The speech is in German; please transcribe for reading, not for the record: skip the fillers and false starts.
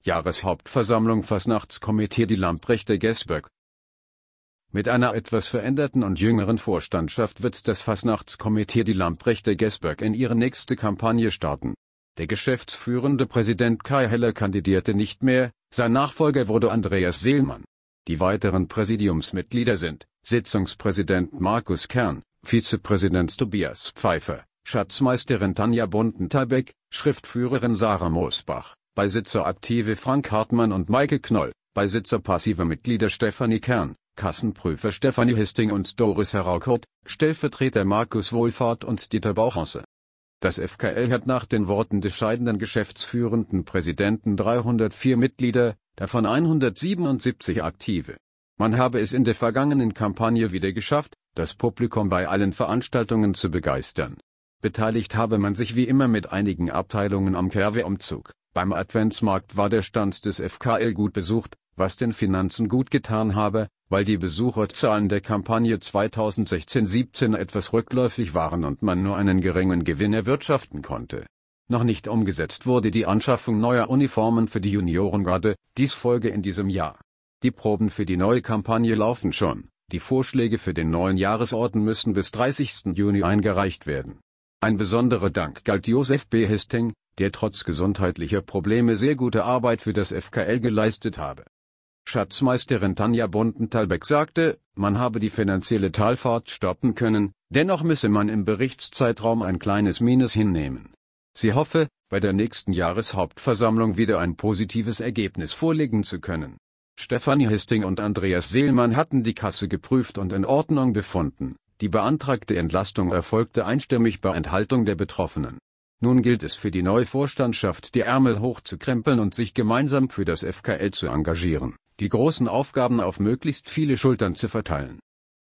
Jahreshauptversammlung Fastnachtskomitee die Lamprechte Gesböck. Mit einer etwas veränderten und jüngeren Vorstandschaft wird das Fastnachtskomitee die Lamprechte Gesböck in ihre nächste Kampagne starten. Der geschäftsführende Präsident Kai Heller kandidierte nicht mehr, sein Nachfolger wurde Andreas Seelmann. Die weiteren Präsidiumsmitglieder sind Sitzungspräsident Markus Kern, Vizepräsident Tobias Pfeiffer, Schatzmeisterin Tanja Bunten-Talbeck, Schriftführerin Sarah Mosbach, Beisitzer Aktive Frank Hartmann und Maike Knoll, Beisitzer passive Mitglieder Stefanie Kern, Kassenprüfer Stefanie Histing und Doris Heraukot, Stellvertreter Markus Wohlfahrt und Dieter Bauchhonse. Das FKL hat nach den Worten des scheidenden geschäftsführenden Präsidenten 304 Mitglieder, davon 177 Aktive. Man habe es in der vergangenen Kampagne wieder geschafft, das Publikum bei allen Veranstaltungen zu begeistern. Beteiligt habe man sich wie immer mit einigen Abteilungen am Kerwe-Umzug. Beim Adventsmarkt war der Stand des FKL gut besucht, was den Finanzen gut getan habe, weil die Besucherzahlen der Kampagne 2016-17 etwas rückläufig waren und man nur einen geringen Gewinn erwirtschaften konnte. Noch nicht umgesetzt wurde die Anschaffung neuer Uniformen für die Juniorengarde, dies folge in diesem Jahr. Die Proben für die neue Kampagne laufen schon, die Vorschläge für den neuen Jahresorden müssen bis 30. Juni eingereicht werden. Ein besonderer Dank galt Josef B. Histing, der trotz gesundheitlicher Probleme sehr gute Arbeit für das FKL geleistet habe. Schatzmeisterin Tanja Bunten-Talbeck sagte, man habe die finanzielle Talfahrt stoppen können, dennoch müsse man im Berichtszeitraum ein kleines Minus hinnehmen. Sie hoffe, bei der nächsten Jahreshauptversammlung wieder ein positives Ergebnis vorlegen zu können. Stefanie Histing und Andreas Seelmann hatten die Kasse geprüft und in Ordnung befunden. Die beantragte Entlastung erfolgte einstimmig bei Enthaltung der Betroffenen. Nun gilt es für die neue Vorstandschaft, die Ärmel hochzukrempeln und sich gemeinsam für das FKL zu engagieren, die großen Aufgaben auf möglichst viele Schultern zu verteilen.